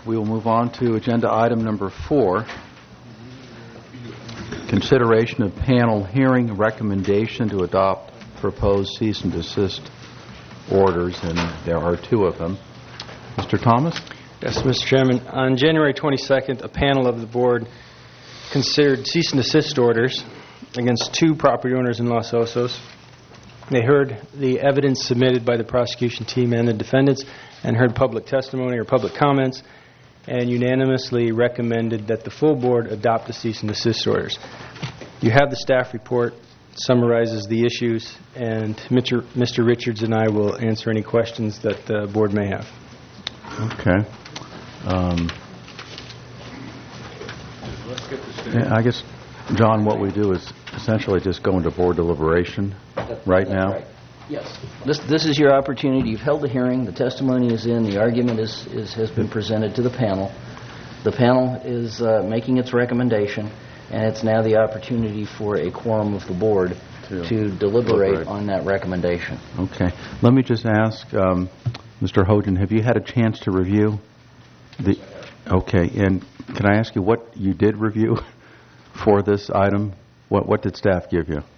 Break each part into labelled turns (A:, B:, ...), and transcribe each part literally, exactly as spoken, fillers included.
A: we will move on to agenda item number four. Consideration of panel hearing recommendation to adopt proposed cease and desist orders, and there are two of them. Mister Thomas?
B: Yes, Mister Chairman. On January twenty-second, a panel of the board considered cease and desist orders against two property owners in Los Osos. They heard the evidence submitted by the prosecution team and the defendants and heard public testimony or public comments and unanimously recommended that the full board adopt the cease and desist orders. You have the staff report, summarizes the issues, and Mister Mister Richards and I will answer any questions that the board may have.
A: Okay. Um, I guess, John, what we do is essentially just go into board deliberation right now.
C: Right. Yes. This this is your opportunity. You've held the hearing. The testimony is in. The argument is, is has been presented to the panel. The panel is uh, making its recommendation, and it's now the opportunity for a quorum of the board to, to deliberate, deliberate on that recommendation.
A: Okay. Let me just ask, um, Mister Hogan, have you had a chance to review the... Okay. And can I ask you what you did review for this item? What, what did staff give you?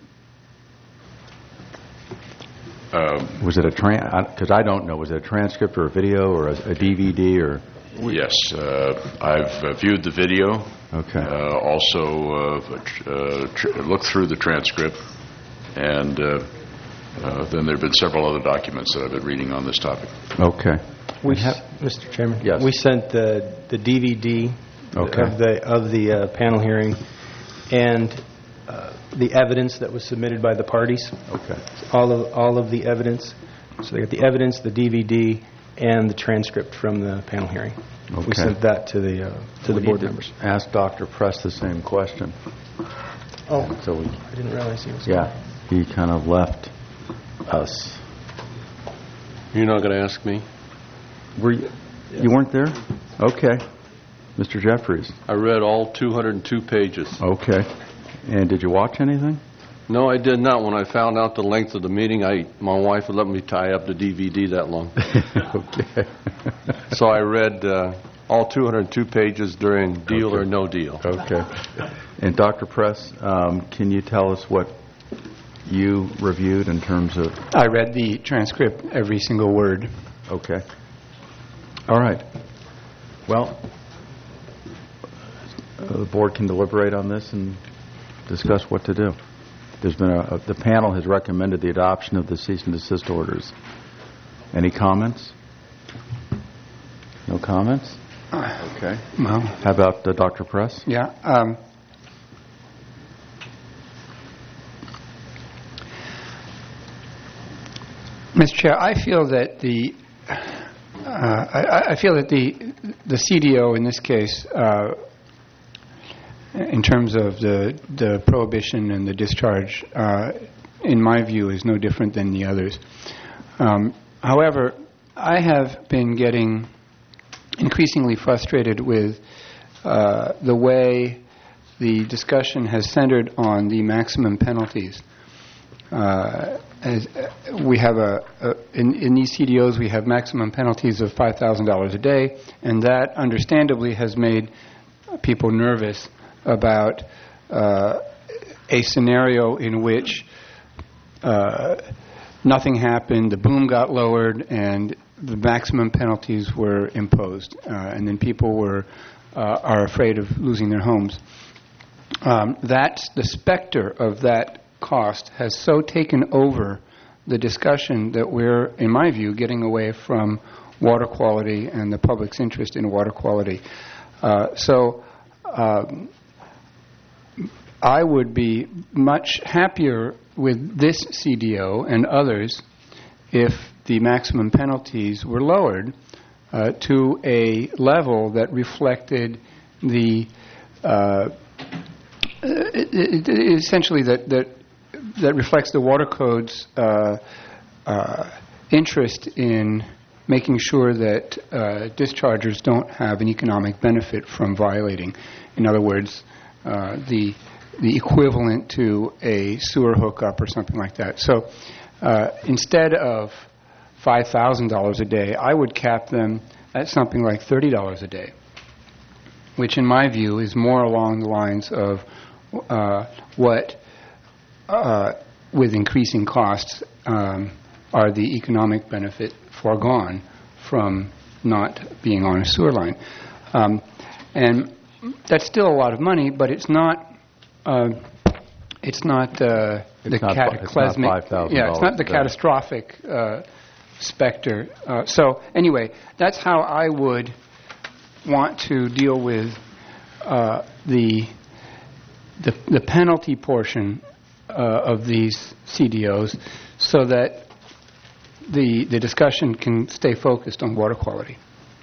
A: Um, was it a tran? Because I don't know. Was it a transcript or a video or a, a D V D or?
D: Yes, uh, I've uh, viewed the video.
A: Okay.
D: Uh, also, uh, uh, tr- looked through the transcript, and uh, uh, then there have been several other documents that I've been reading on this topic.
A: Okay.
B: We have, Mister Chairman.
A: Yes.
B: We sent the the D V D
A: okay.
B: of the of the uh, panel hearing, and uh, the evidence that was submitted by the parties.
A: Okay.
B: All of all of the evidence. So they got the evidence, the D V D, and the transcript from the panel hearing.
A: Okay.
B: We sent that to the uh, to
A: we
B: the board
A: need to
B: members.
A: Ask Doctor Press the same question.
B: Oh,
A: and so we,
B: I didn't realize he was.
A: Yeah, he kind of left us.
E: You're not going to ask me?
A: Were you? You weren't there? Okay. Mister Jeffries.
E: I read all two hundred two pages.
A: Okay. And did you watch anything?
E: No, I did not. When I found out the length of the meeting, I my wife would let me tie up the D V D that long.
A: Okay.
E: So I read uh, all two hundred two pages during deal
A: okay.
E: or no deal.
A: Okay. And Doctor Press, um, can you tell us what you reviewed in terms of...
F: I read the transcript, every single word.
A: Okay. All right. Well, uh, the board can deliberate on this and discuss what to do. There's been a, a the panel has recommended the adoption of the cease and desist orders. Any comments? No comments? Okay.
F: Well,
A: how about uh, Doctor Press?
F: Yeah. Um, Mister Chair, I feel that the uh, I, I feel that the the C D O in this case, uh, in terms of the the prohibition and the discharge, uh, in my view, is no different than the others. Um, however, I have been getting increasingly frustrated with uh, the way the discussion has centered on the maximum penalties. Uh, as uh, we have a, a in, in these C D Os, we have maximum penalties of five thousand dollars a day, and that understandably has made people nervous about uh, a scenario in which uh, nothing happened, the boom got lowered, and the maximum penalties were imposed, uh, and then people were uh, are afraid of losing their homes. Um, that's the specter of that cost has so taken over the discussion that we're, in my view, getting away from water quality and the public's interest in water quality. Uh, so um, I would be much happier with this C D O and others if the maximum penalties were lowered uh, to a level that reflected the uh, it, it, essentially that, that that reflects the Water Code's uh, uh, interest in making sure that uh, dischargers don't have an economic benefit from violating. In other words, uh, the the equivalent to a sewer hookup or something like that. So uh, instead of five thousand dollars a day, I would cap them at something like thirty dollars a day, which in my view is more along the lines of uh, what, uh, with increasing costs, um, are the economic benefit foregone from not being on a sewer line. Um, and that's still a lot of money, but it's not uh, it's not uh, the
A: It's not fi- it's not
F: cataclysmic.
A: five thousand
F: Yeah, it's not the
A: a day.
F: catastrophic uh, specter. Uh, so anyway, that's how I would want to deal with uh, the, the the penalty portion uh, of these C D Os, so that the the discussion can stay focused on water quality.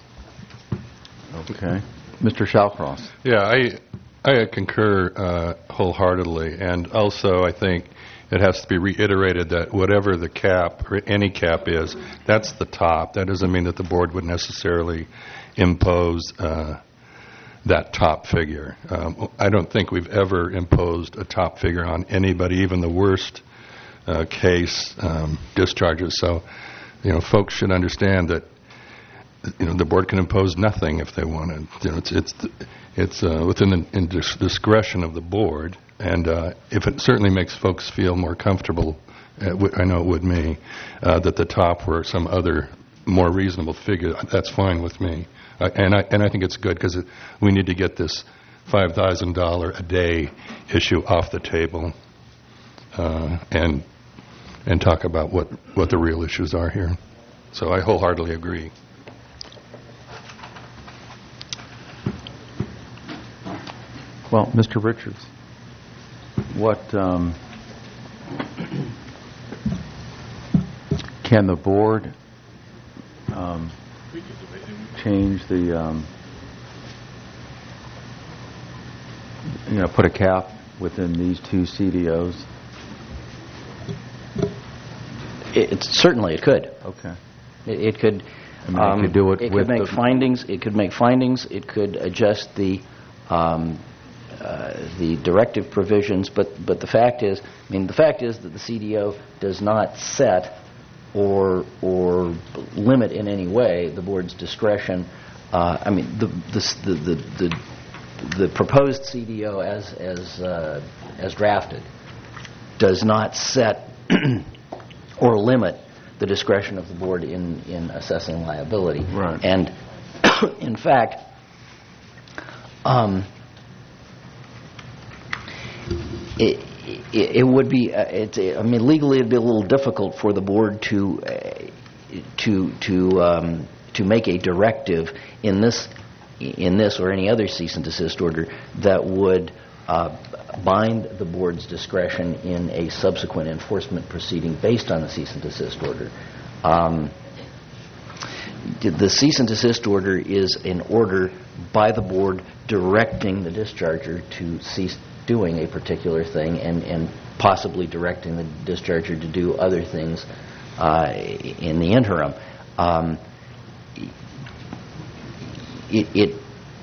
A: Okay. Mister Shallcross.
G: Yeah, I I concur uh, wholeheartedly, and also I think it has to be reiterated that whatever the cap, or any cap is, that's the top. That doesn't mean that the board would necessarily impose uh, that top figure. Um, I don't think we've ever imposed a top figure on anybody, even the worst uh, case um, discharges. So, you know, folks should understand that, you know, the board can impose nothing if they wanted. You know, it's it's it's uh, within the in dis- discretion of the board, and uh, if it certainly makes folks feel more comfortable, uh, w- I know it would me, uh, that the top were some other more reasonable figure. That's fine with me, uh, and I and I think it's good because we need to get this five thousand dollar a day issue off the table, uh, and and talk about what what the real issues are here. So I wholeheartedly agree.
A: Well, Mister Richards, what um, can the board um, change the, um, you know, put a cap within these two C D Os?
C: It, it's, certainly it could.
A: Okay.
C: It, it could.
A: I mean, it could do it
C: It
A: with
C: could make
A: the-
C: findings. It could make findings. It could adjust the um, uh, the directive provisions. But but the fact is, I mean, the fact is that the C D O does not set or or limit in any way the board's discretion. Uh, I mean, the the the the, the, the proposed C D O as as uh, as drafted does not set or limit the discretion of the board in, in assessing liability.
A: Right.
C: And in fact, um, it, it, it would be, uh, it's, I mean, legally it'd be a little difficult for the board to uh, to to um, to make a directive in this in this or any other cease and desist order that would uh, bind the board's discretion in a subsequent enforcement proceeding based on the cease and desist order. Um, the cease and desist order is an order by the board directing the discharger to cease doing a particular thing and, and possibly directing the discharger to do other things uh, in the interim. Um, it, it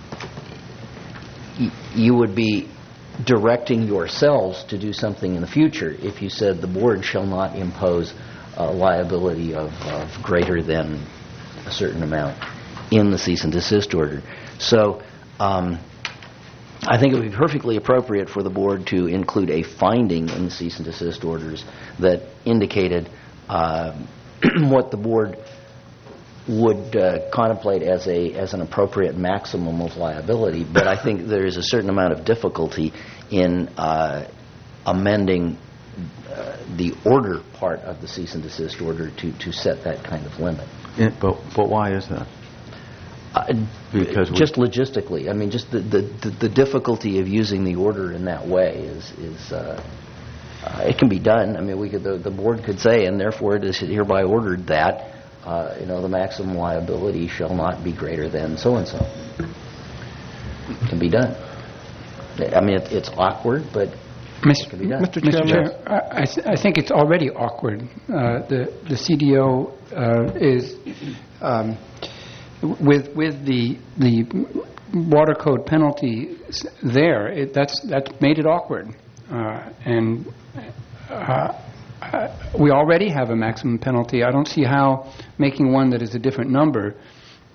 C: you would be directing yourselves to do something in the future if you said the board shall not impose a liability of, of greater than a certain amount in the cease and desist order. So um, I think it would be perfectly appropriate for the board to include a finding in the cease and desist orders that indicated uh, what the board would uh, contemplate as a as an appropriate maximum of liability, but I think there is a certain amount of difficulty in uh, amending uh, the order part of the cease and desist order to, to set that kind of limit.
A: Yeah, but but why is that?
C: Uh,
A: Because we-
C: just logistically, I mean, just the, the, the, the difficulty of using the order in that way is is uh, uh, it can be done. I mean, we could the, the board could say, and therefore it is hereby ordered that. Uh, you know, the maximum liability shall not be greater than so-and-so. It can be done. I mean, it, it's awkward, but it can be done.
F: Mister Chair, I, I th- I think it's already awkward. Uh, the the C D O uh, is um, with with the the water code penalty s- there. It, that's that's made it awkward, uh, and. Uh, Uh, we already have a maximum penalty. I don't see how making one that is a different number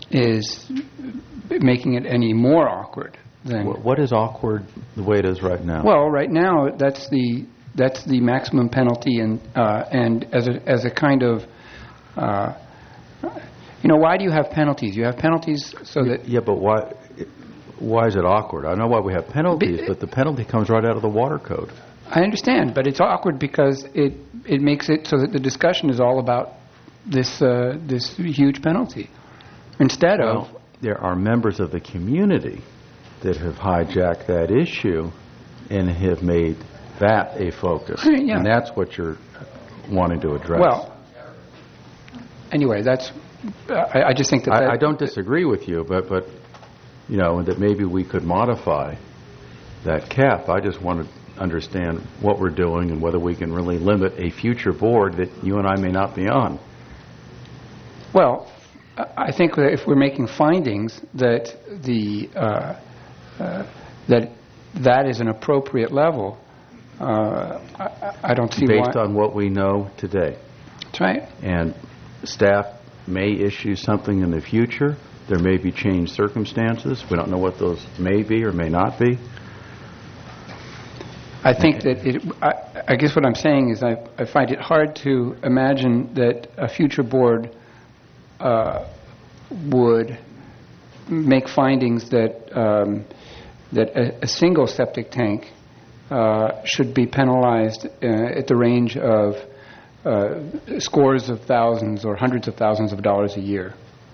F: is making it any more awkward than...
A: Wh- What is awkward the way it is right now?
F: Well, right now, that's the that's the maximum penalty, and uh, and as a as a kind of, uh, you know, why do you have penalties? You have penalties so that...
A: Yeah, but why, why is it awkward? I know why we have penalties,
F: Be-
A: but the penalty comes right out of the water code.
F: I understand, but it's awkward because it it makes it so that the discussion is all about this uh, this huge penalty, instead of...
A: Well, there are members of the community that have hijacked that issue and have made that a focus.
F: Yeah.
A: And that's what you're wanting to address.
F: Well, anyway, that's... I, I just think that... that
A: I, I don't disagree with you, but, but, you know, that maybe we could modify that cap. I just want to understand what we're doing and whether we can really limit a future board that you and I may not be on.
F: Well, I think that if we're making findings that the uh, uh, that that is an appropriate level, uh, I, I don't see why.
A: Based on what we know today.
F: That's right.
A: And staff may issue something in the future. There may be changed circumstances. We don't know what those may be or may not be.
F: I think that it, I, I guess what I'm saying is I, I find it hard to imagine that a future board uh, would make findings that um, that a, a single septic tank uh, should be penalized uh, at the range of uh, scores of thousands or hundreds of thousands of dollars a year.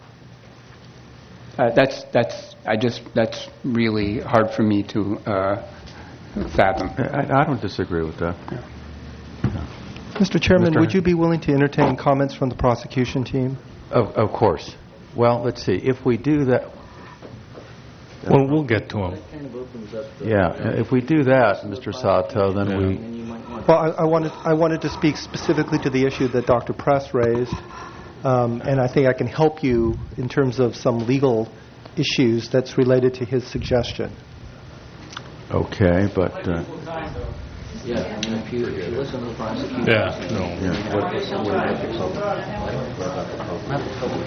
F: Uh, that's that's I just that's really hard for me to uh, fathom.
A: I, I don't disagree with that.
H: Mister Chairman,
A: Mister
H: would you be willing to entertain comments from the prosecution team?
A: Of, of course. Well, let's see. If we do that,
I: Well, we'll get to them.
A: yeah. If we do that, Mister Sato, then we.
H: Well, I, I wanted I wanted to speak specifically to the issue that Doctor Press raised, um, and I think I can help you in terms of some legal issues that's related to his suggestion.
A: Okay, but. Uh,
C: Yeah, I mean, if you, if you listen to the prosecution...
I: Yeah, no.
A: yeah.
C: What is what about the public? Not the public.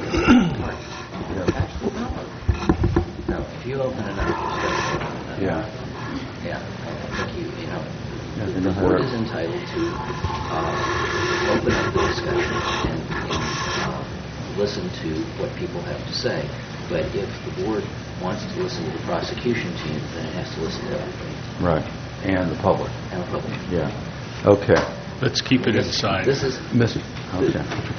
C: No, if you open it up, discussion.
A: Yeah.
C: Yeah, I think you, you know,
A: Yeah,
C: the-
A: they
C: the
A: know
C: board
A: how to-
C: is entitled to uh, open up the discussion and uh, listen to what people have to say. But if the board wants to listen to the prosecution team, then it has to listen to everybody.
A: Right. And the public.
C: And the public.
A: Yeah. Okay.
I: Let's keep it inside.
C: This is...
A: Miss. Okay.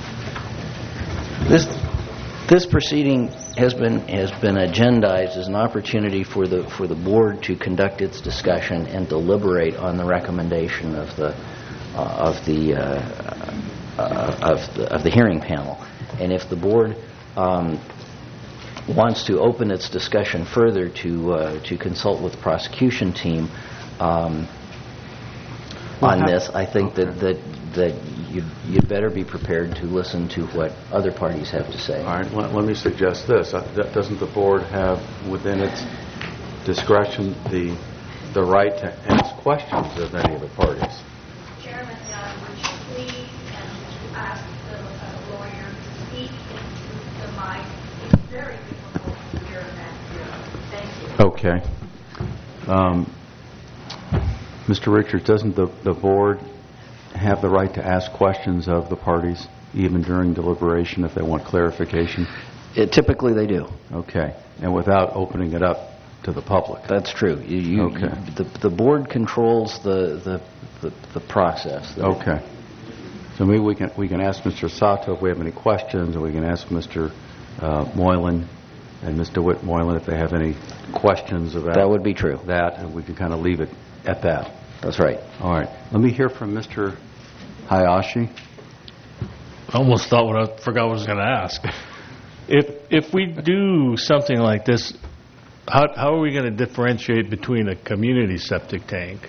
C: This this proceeding has been has been agendized as an opportunity for the for the board to conduct its discussion and deliberate on the recommendation of the uh, of the uh, uh, of the of the hearing panel. And if the board um, wants to open its discussion further to uh, to consult with the prosecution team um, on this, I think that that that you you'd better be prepared to listen to what other parties have to say.
A: All right. Let, let me suggest this. Uh, that- Doesn't the board have within its discretion the the right to ask questions of any of the parties?
J: Chairman, uh, would you please and ask the uh, lawyer to speak into the mic? It's very difficult to hear that here. Thank you.
A: Okay. Um, Mister Richards, doesn't the, the board have the right to ask questions of the parties, even during deliberation, if they want clarification?
C: It, typically, they do.
A: Okay. And without opening it up to the public?
C: That's true. You, you,
A: Okay.
C: you- the the board controls the the the, the process.
A: Okay. So maybe we can we can ask Mister Sato if we have any questions, or we can ask Mister Uh, Moylan and Mister Whit Moylan if they have any questions about
C: That would be true.
A: that, and we can kind of leave it at that.
C: That's right.
A: All right. Let me hear from Mister Hayashi.
I: I almost thought what I forgot what I was going to ask. If if we do something like this, how how are we going to differentiate between a community septic tank?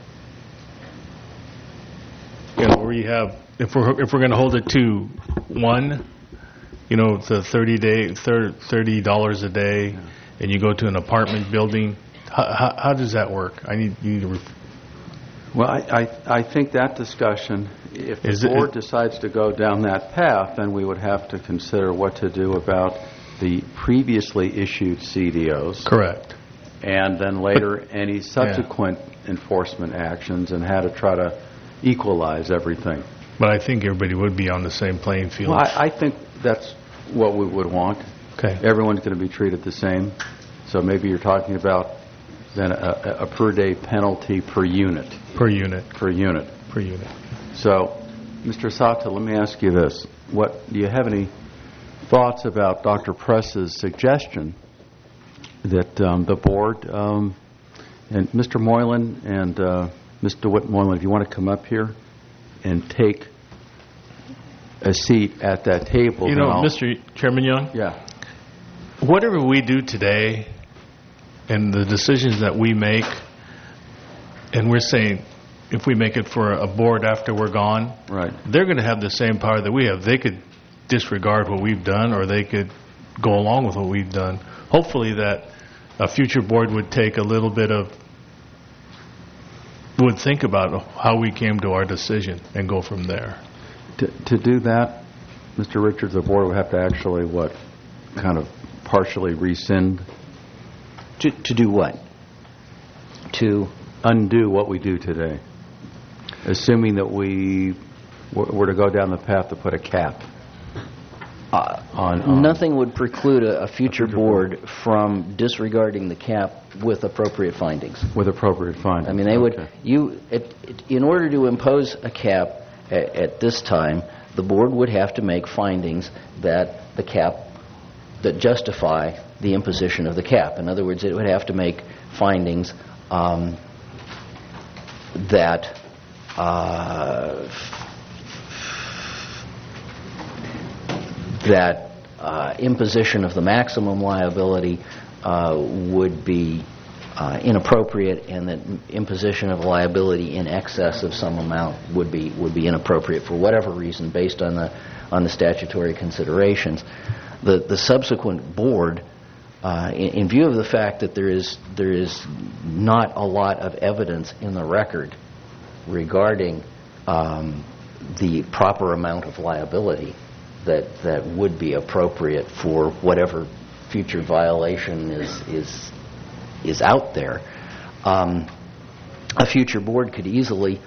I: You know, where you have if we're if we're going to hold it to one, you know, the thirty day thirty dollars a day, and you go to an apartment building. How, how, how does that work? I need you to. Ref-
A: Well, I, I, I think that discussion, if
I: Is
A: the
I: it-
A: board decides to go down that path, then we would have to consider what to do about the previously issued C D Os.
I: Correct.
A: And then later, any subsequent enforcement actions, and how to try to equalize everything.
I: But I think everybody would be on the same playing field.
A: Well, I, I think that's what we would want.
I: Okay.
A: Everyone's going to be treated the same. So maybe you're talking about then a, a per day penalty per unit.
I: Per unit.
A: Per unit.
I: Per unit.
A: So, Mister Sato, let me ask you this. What do you have any thoughts about Doctor Press's suggestion that um, the board, um, and Mister Moylan and uh, Mister DeWitt Moylan, if you want to come up here and take a seat at that table.
I: You know,
A: I'll,
I: Mister Chairman Young?
A: Yeah.
I: Whatever we do today and the decisions that we make, and we're saying if we make it for a board after we're gone,
A: right,
I: they're going to have the same power that we have. They could disregard what we've done, or they could go along with what we've done. Hopefully that a future board would take a little bit of, would think about how we came to our decision and go from there.
A: To, to do that, Mister Richards, the board would have to actually, what, kind of partially rescind?
C: To, to do what? To
A: undo what we do today, assuming that we were, were to go down the path to put a cap.
C: Uh,
A: on, on
C: nothing would preclude a, a, future
A: a future
C: board,
A: board
C: from disregarding the cap with appropriate findings.
A: With appropriate findings.
C: I mean, they
A: okay.
C: would. You, it, it, in order to impose a cap at, at this time, the board would have to make findings that the cap that justify the imposition of the cap. In other words, it would have to make findings um, that. Uh, that uh, imposition of the maximum liability uh, would be uh, inappropriate, and that imposition of liability in excess of some amount would be would be inappropriate for whatever reason, based on the on the statutory considerations. The the subsequent board, uh, in, in view of the fact that there is there is not a lot of evidence in the record regarding um, the proper amount of liability that that would be appropriate for whatever future violation is is is out there, um, a future board could easily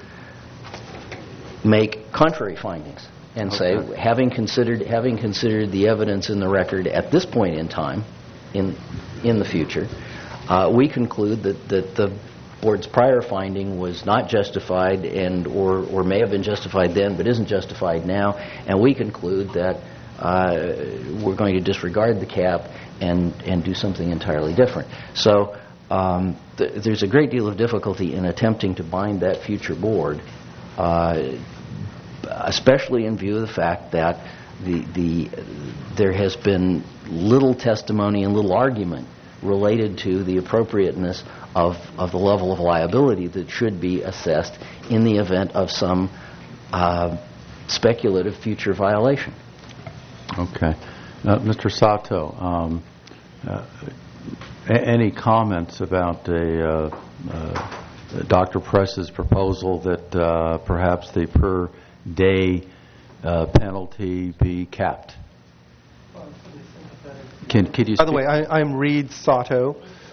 C: make contrary findings and okay. say, having considered having considered the evidence in the record at this point in time, in in the future, uh, we conclude that that the board's prior finding was not justified, and or or may have been justified then but isn't justified now, and we conclude that uh, we're going to disregard the cap and and do something entirely different. So um, th- there's a great deal of difficulty in attempting to bind that future board, uh, especially in view of the fact that the the there has been little testimony and little argument related to the appropriateness of, of the level of liability that should be assessed in the event of some uh, speculative future violation.
A: Okay. Uh, Mister Sato, um, uh, a- any comments about a, uh, uh, Doctor Press's proposal that uh, perhaps the per day uh, penalty be capped? Can, could you
H: By the way, I, I'm Reed Sato.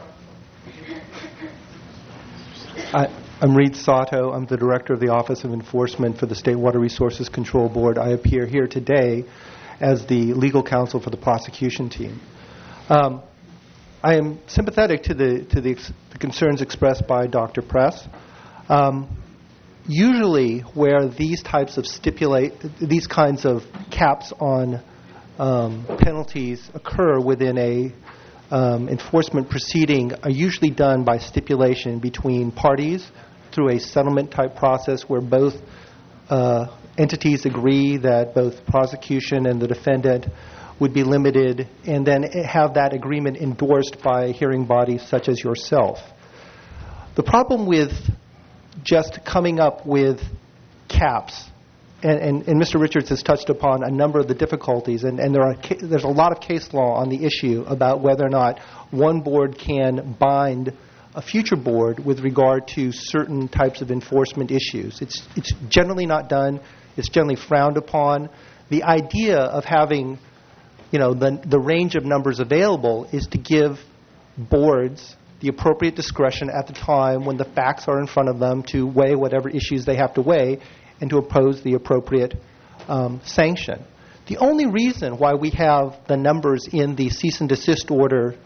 H: I, I'm Reed Sato. I'm the Director of the Office of Enforcement for the State Water Resources Control Board. I appear here today as the legal counsel for the prosecution team. Um, I am sympathetic to the to the, ex- the concerns expressed by Doctor Press. Um, usually, where these types of stipulate these kinds of caps on Um, penalties occur within a um, enforcement proceeding are usually done by stipulation between parties through a settlement type process where both uh, entities agree that both prosecution and the defendant would be limited, and then have that agreement endorsed by hearing bodies such as yourself. The problem with just coming up with caps, And, and, and Mister Richards has touched upon a number of the difficulties, and, and there are ca- there's a lot of case law on the issue about whether or not one board can bind a future board with regard to certain types of enforcement issues. It's it's generally not done. It's generally frowned upon. The idea of having, you know, the, the range of numbers available is to give boards the appropriate discretion at the time when the facts are in front of them to weigh whatever issues they have to weigh and to oppose the appropriate um, sanction. The only reason why we have the numbers in the cease and desist order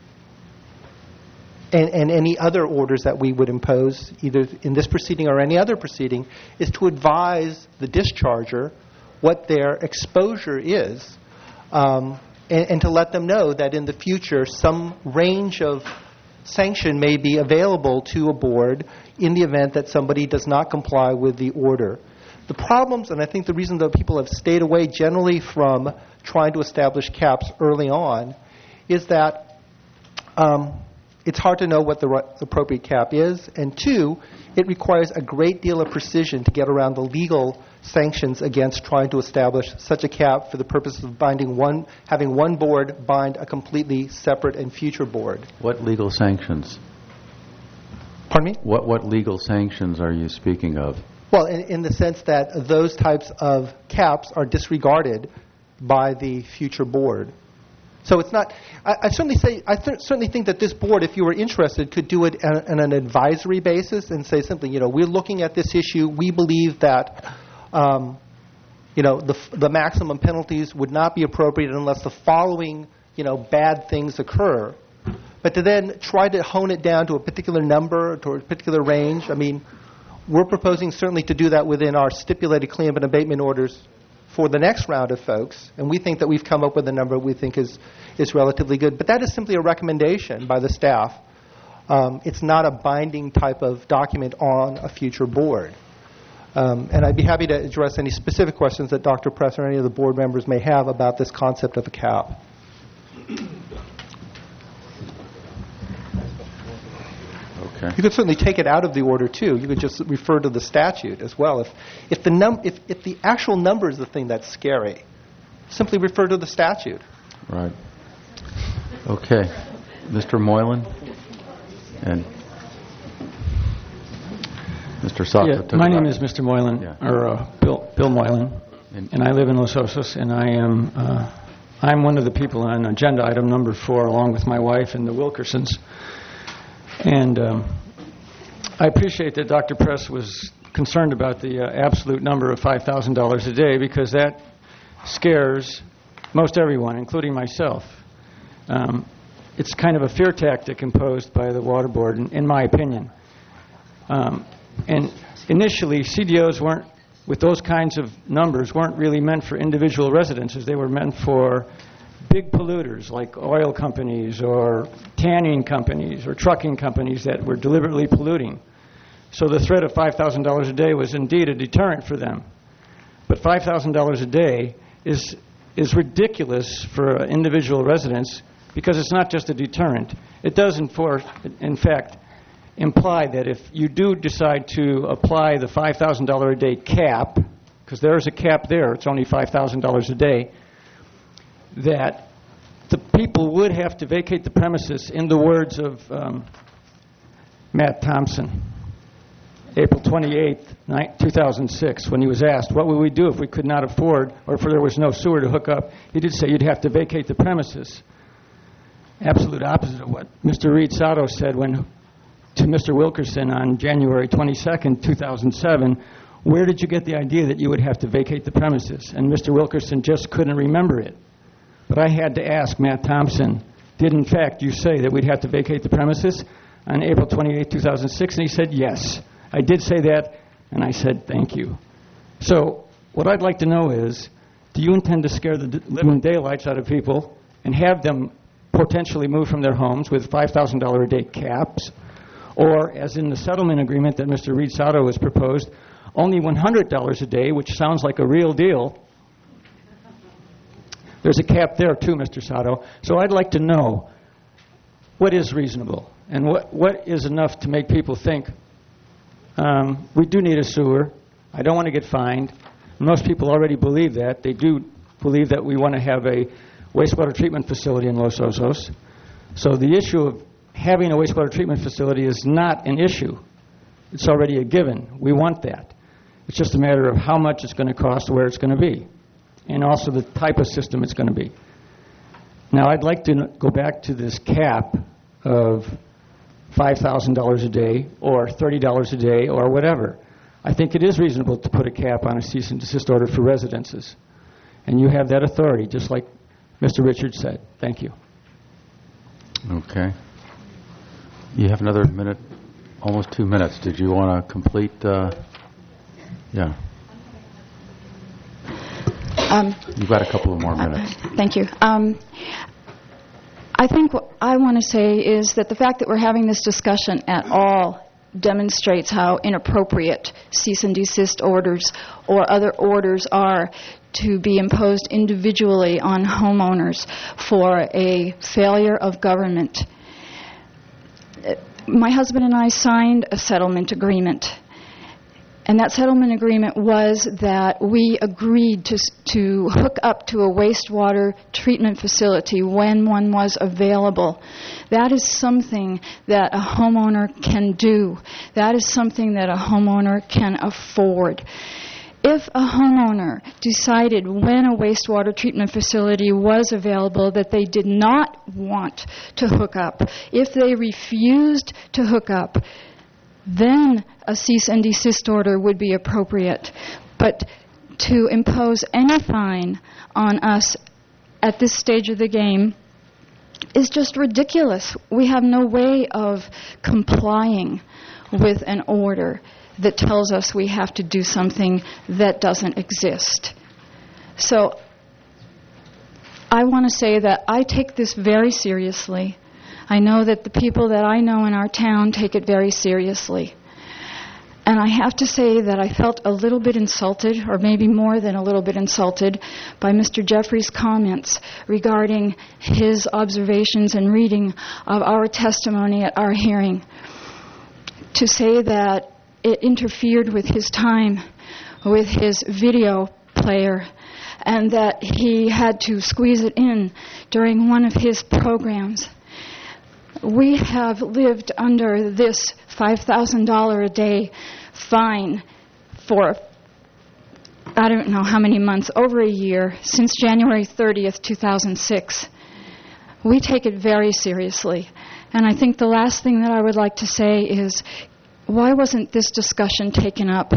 H: and, and any other orders that we would impose, either in this proceeding or any other proceeding, is to advise the discharger what their exposure is, um, and, and to let them know that in the future some range of sanction may be available to a board in the event that somebody does not comply with the order. The problems, and I think the reason that people have stayed away generally from trying to establish caps early on, is that um, it's hard to know what the right, appropriate cap is, and two, it requires a great deal of precision to get around the legal sanctions against trying to establish such a cap for the purpose of binding one, having one board bind a completely separate and future board.
A: What legal sanctions?
H: Pardon me?
A: What what legal sanctions are you speaking of?
H: Well, in, in the sense that those types of caps are disregarded by the future board. So it's not. I, I certainly say. I th- certainly think that this board, if you were interested, could do it on, on an advisory basis and say simply, you know, we're looking at this issue. We believe that, um, you know, the the maximum penalties would not be appropriate unless the following, you know, bad things occur. But to then try to hone it down to a particular number, to a particular range, I mean, we're proposing certainly to do that within our stipulated cleanup and abatement orders for the next round of folks, and we think that we've come up with a number we think is, is relatively good. But that is simply a recommendation by the staff. Um, it's not a binding type of document on a future board. Um, and I'd be happy to address any specific questions that Doctor Press or any of the board members may have about this concept of a cap.
A: Okay.
H: You could certainly take it out of the order too. You could just refer to the statute as well. If if the num if, if the actual number is the thing that's scary, simply refer to the statute.
A: Right. Okay. Mister Moylan and Mister Sato.
K: Yeah,
A: took
K: my
A: it
K: name
A: back.
K: is Mister Moylan,
A: Yeah.
K: or uh, Bill Bill Moylan,
A: And-
K: and I live in Los Osos, and I am uh, I'm one of the people on agenda item number four, along with my wife and the Wilkersons. And um, I appreciate that Doctor Press was concerned about the uh, absolute number of five thousand dollars a day, because that scares most everyone, including myself. Um, it's kind of a fear tactic imposed by the Water Board, in, in my opinion. Um, and initially, C D Os weren't, with those kinds of numbers, weren't really meant for individual residences. They were meant for big polluters like oil companies or tanning companies or trucking companies that were deliberately polluting. So the threat of five thousand dollars a day was indeed a deterrent for them. But five thousand dollars a day is is ridiculous for individual residents, because it's not just a deterrent. It does, enforce, in fact, imply that if you do decide to apply the five thousand dollars a day cap, because there is a cap there, it's only five thousand dollars a day, that the people would have to vacate the premises, in the words of um, Matt Thompson, April twenty-eighth, two thousand six, when he was asked, what would we do if we could not afford, or if there was no sewer to hook up? He did say you'd have to vacate the premises. Absolute opposite of what Mister Reed Sato said when to Mister Wilkerson on January twenty-second, two thousand seven, where did you get the idea that you would have to vacate the premises? And Mister Wilkerson just couldn't remember it. But I had to ask Matt Thompson, did in fact you say that we'd have to vacate the premises on April twenty-eighth, two thousand six? And he said, yes. I did say that, and I said, thank you. So what I'd like to know is, do you intend to scare the d- living daylights out of people and have them potentially move from their homes with five thousand dollars a day caps? Or, as in the settlement agreement that Mister Reed Sato has proposed, only one hundred dollars a day, which sounds like a real deal. There's a cap there, too, Mister Sato. So I'd like to know what is reasonable and what, what is enough to make people think, um, we do need a sewer, I don't want to get fined. Most people already believe that. They do believe that we want to have a wastewater treatment facility in Los Osos. So the issue of having a wastewater treatment facility is not an issue. It's already a given. We want that. It's just a matter of how much it's going to cost, where it's going to be, and also the type of system it's going to be. Now, I'd like to n- go back to this cap of five thousand dollars a day or thirty dollars a day or whatever. I think it is reasonable to put a cap on a cease and desist order for residences. And you have that authority, just like Mister Richards said. Thank you.
A: Okay. You have another minute, almost two minutes. Did you want to complete? Uh, yeah.
L: Um,
A: You've got a couple of more minutes.
L: Uh, thank you. Um, I think what I want to say is that the fact that we're having this discussion at all demonstrates how inappropriate cease and desist orders or other orders are to be imposed individually on homeowners for a failure of government. My husband and I signed a settlement agreement. And that settlement agreement was that we agreed to to hook up to a wastewater treatment facility when one was available. That is something that a homeowner can do. That is something that a homeowner can afford. If a homeowner decided when a wastewater treatment facility was available that they did not want to hook up, if they refused to hook up, then a cease and desist order would be appropriate. But to impose any fine on us at this stage of the game is just ridiculous. We have no way of complying with an order that tells us we have to do something that doesn't exist. So I want to say that I take this very seriously. I know that the people that I know in our town take it very seriously. And I have to say that I felt a little bit insulted, or maybe more than a little bit insulted, by Mister Jeffrey's comments regarding his observations and reading of our testimony at our hearing. To say that it interfered with his time, with his video player, and that he had to squeeze it in during one of his programs. We have lived under this five thousand dollars a day fine for, I don't know how many months, over a year, since January thirtieth, two thousand six. We take it very seriously. And I think the last thing that I would like to say is, why wasn't this discussion taken up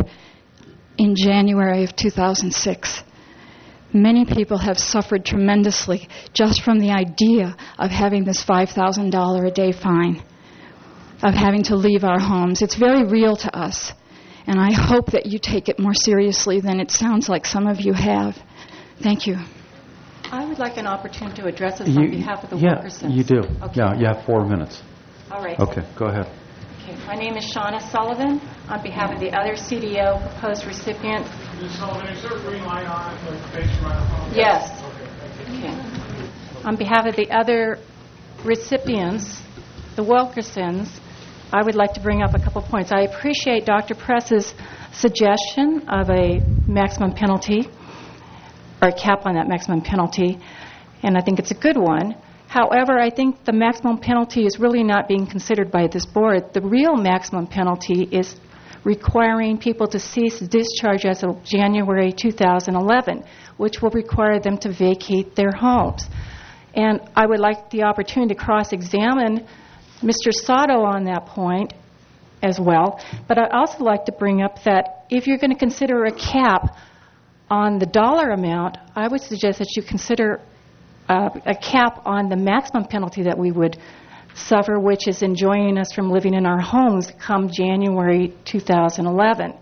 L: in January of two thousand six? Many people have suffered tremendously just from the idea of having this five thousand dollars a day fine, of having to leave our homes. It's very real to us, and I hope that you take it more seriously than it sounds like some of you have. Thank you.
M: I would like an opportunity to address this
A: You,
M: on behalf of the
A: yeah,
M: Wilkersons.
A: you do.
M: Okay.
A: Yeah, you have four minutes.
M: All right.
A: Okay, go ahead.
M: Okay. My name is Shauna Sullivan. On behalf of the other C D O proposed recipient.
N: Miz Sullivan, is there a green light on it, like face around?
M: Yes.
N: Okay.
M: Okay. On behalf of the other recipients, the Wilkersons, I would like to bring up a couple points. I appreciate Doctor Press's suggestion of a maximum penalty, or a cap on that maximum penalty, and I think it's a good one. However, I think the maximum penalty is really not being considered by this board. The real maximum penalty is requiring people to cease discharge as of January two thousand eleven, which will require them to vacate their homes. And I would like the opportunity to cross-examine Mister Sato on that point as well. But I'd also like to bring up that if you're going to consider a cap on the dollar amount, I would suggest that you consider uh, a cap on the maximum penalty that we would suffer, which is enjoining us from living in our homes come January two thousand eleven.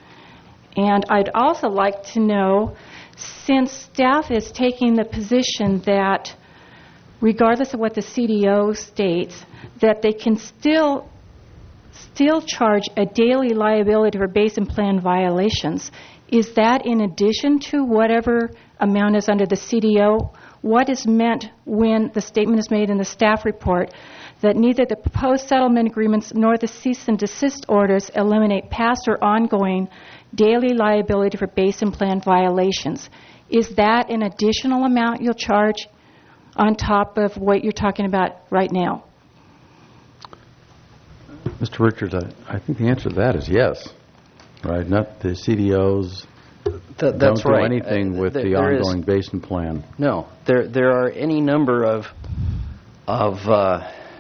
M: And I'd also like to know, since staff is taking the position that regardless of what the C D O states, that they can still still charge a daily liability for base and plan violations. Is that in addition to whatever amount is under the C D O? What is meant when the statement is made in the staff report that neither the proposed settlement agreements nor the cease and desist orders eliminate past or ongoing daily liability for base and plan violations? Is that an additional amount you'll charge on top of what you're talking about right now?
A: Mister Richards, I, I think the answer to that is yes. Right? Not the C D Os,
C: Th- that's
A: Don't do
C: right.
A: anything
C: Uh,
A: with
C: th-
A: the
C: there is-
A: ongoing basin plan.
C: No, there there are any number of of. Uh,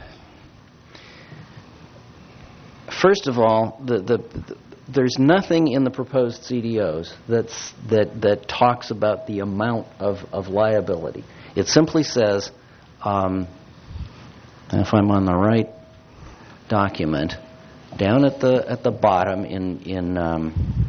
C: first of all, the, the the there's nothing in the proposed C D Os that's that that talks about the amount of of liability. It simply says, um, and if I'm on the right document, down at the at the bottom in in. Um,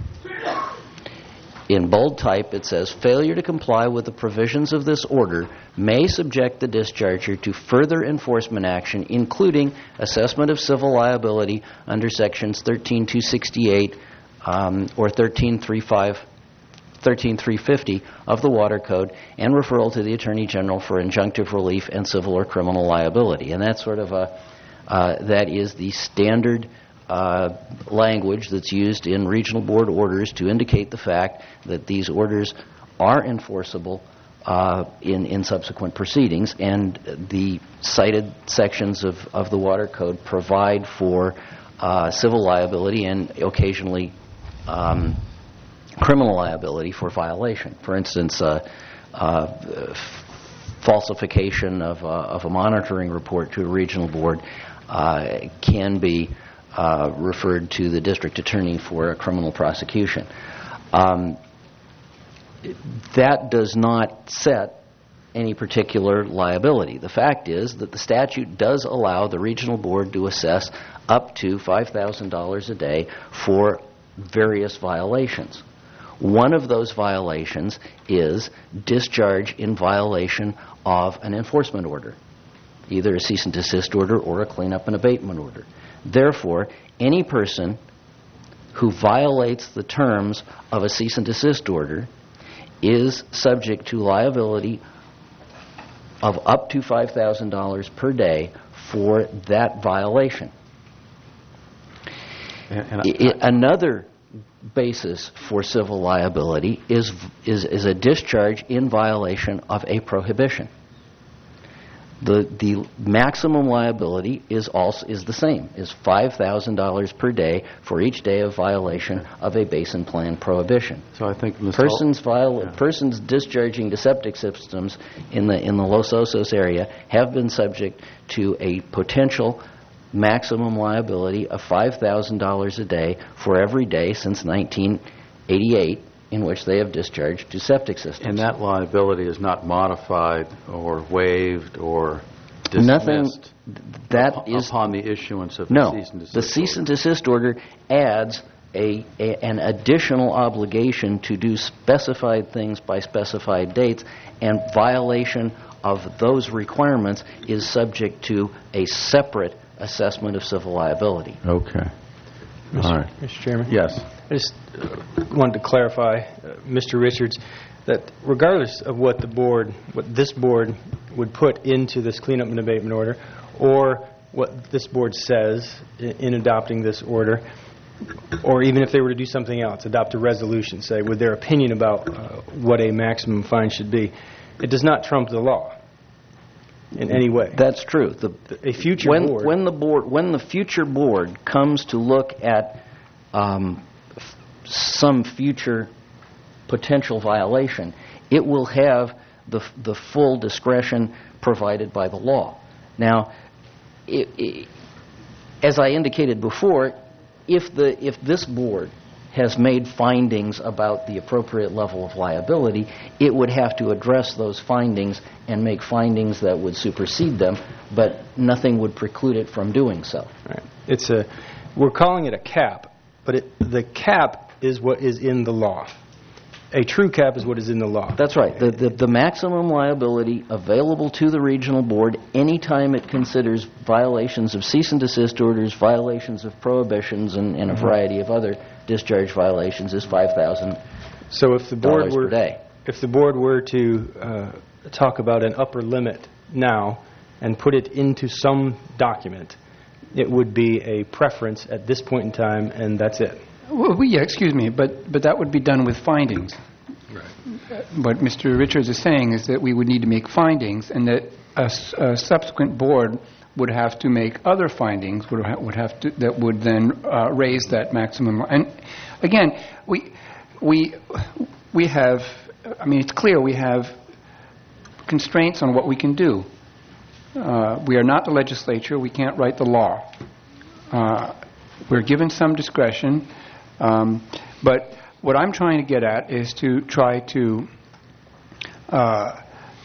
C: In bold type, it says, failure to comply with the provisions of this order may subject the discharger to further enforcement action, including assessment of civil liability under Sections thirteen two sixty-eight um, or thirteen three fifty of the Water Code, and referral to the Attorney General for injunctive relief and civil or criminal liability. And that's sort of a, uh, that is the standard Uh, language that's used in regional board orders to indicate the fact that these orders are enforceable uh, in, in subsequent proceedings, and the cited sections of, of the Water Code provide for uh, civil liability and occasionally um, criminal liability for violation. For instance, uh, uh, f- falsification of, uh, of a monitoring report to a regional board uh, can be Uh, referred to the district attorney for a criminal prosecution. Um, that does not set any particular liability. The fact is that the statute does allow the regional board to assess up to five thousand dollars a day for various violations. One of those violations is discharge in violation of an enforcement order, either a cease and desist order or a cleanup and abatement order. Therefore, any person who violates the terms of a cease and desist order is subject to liability of up to five thousand dollars per day for that violation.
A: And, and
C: I, I, another basis for civil liability is, is, is a discharge in violation of a prohibition. The the maximum liability is also is the same, is five thousand dollars per day for each day of violation of a basin plan prohibition.
A: So I think Miz
C: persons
A: Hall-
C: viol-
A: yeah.
C: persons discharging to septic systems in the in the Los Osos area have been subject to a potential maximum liability of five thousand dollars a day for every day since nineteen eighty-eight. In which they have discharged to septic systems.
A: And that liability is not modified or waived or dismissed
C: Nothing. That
A: upon,
C: is
A: upon the issuance of
C: no.
A: the cease and desist
C: The cease and desist order adds a, a an additional obligation to do specified things by specified dates, and violation of those requirements is subject to a separate assessment of civil liability.
A: Okay.
B: Mister
A: All right.
B: Mister Chairman?
A: Yes.
B: I just uh, wanted to clarify, uh, Mister Richards, that regardless of what the board, what this board would put into this cleanup and abatement order, or what this board says in, in adopting this order, or even if they were to do something else, adopt a resolution, say, with their opinion about uh, what a maximum fine should be, it does not trump the law in any way.
C: That's true. The,
B: a future
C: when,
B: board...
C: When the board, when the future board comes to look at um, f- some future potential violation, it will have the the full discretion provided by the law. Now, it, it, as I indicated before, if the if this board has made findings about the appropriate level of liability, it would have to address those findings and make findings that would supersede them, but nothing would preclude it from doing so.
B: Right. It's a, we're calling it a cap, but it, the cap is what is in the law. A true cap is what is in the law.
C: That's right. The, the, the maximum liability available to the regional board anytime it considers violations of cease and desist orders, violations of prohibitions, and, and a variety of other discharge violations is five thousand dollars
B: So if the board were,
C: per day.
B: If the board were to uh, talk about an upper limit now and put it into some document, it would be a preference at this point in time, and that's it.
F: Well, yeah, excuse me, but, but that would be done with findings. Right. What Mister Richards is saying is that we would need to make findings, and that a, s- a subsequent board would have to make other findings, would ha- would have to, that would then uh, raise that maximum. And again, we we we have, I mean, it's clear we have constraints on what we can do. Uh, we are not the legislature. We can't write the law. Uh, we're given some discretion, um, but what I'm trying to get at is to try to, uh,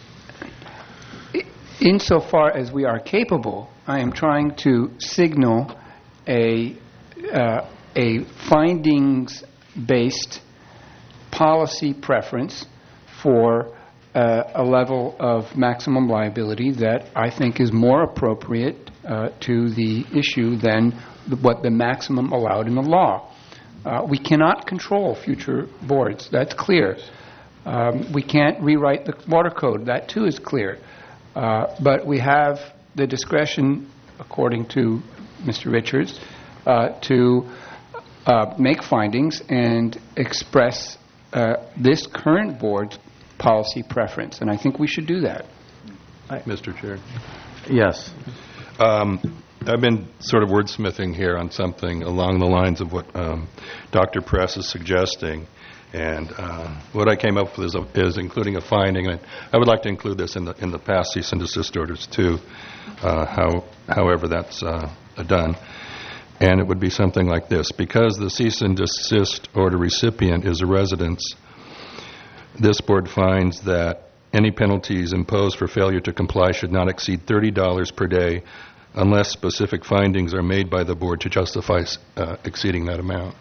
F: insofar as we are capable, I am trying to signal a uh, a findings-based policy preference for uh, a level of maximum liability that I think is more appropriate uh, to the issue than what the maximum allowed in the law. Uh, we cannot control future boards. That's clear. Um, we can't rewrite the water code. That, too, is clear. Uh, but we have the discretion, according to Mister Richards, uh, to uh, make findings and express uh, this current board's policy preference. And I think we should do that.
G: Mister Chair.
A: Yes.
G: Um, I've been sort of wordsmithing here on something along the lines of what um, Doctor Press is suggesting. And uh, what I came up with is, a, is including a finding, and I would like to include this in the in the past cease and desist orders too, uh, how, however that's uh, done. And it would be something like this. Because the cease and desist order recipient is a residence, this board finds that any penalties imposed for failure to comply should not exceed thirty dollars per day unless specific findings are made by the board to justify uh, exceeding that amount.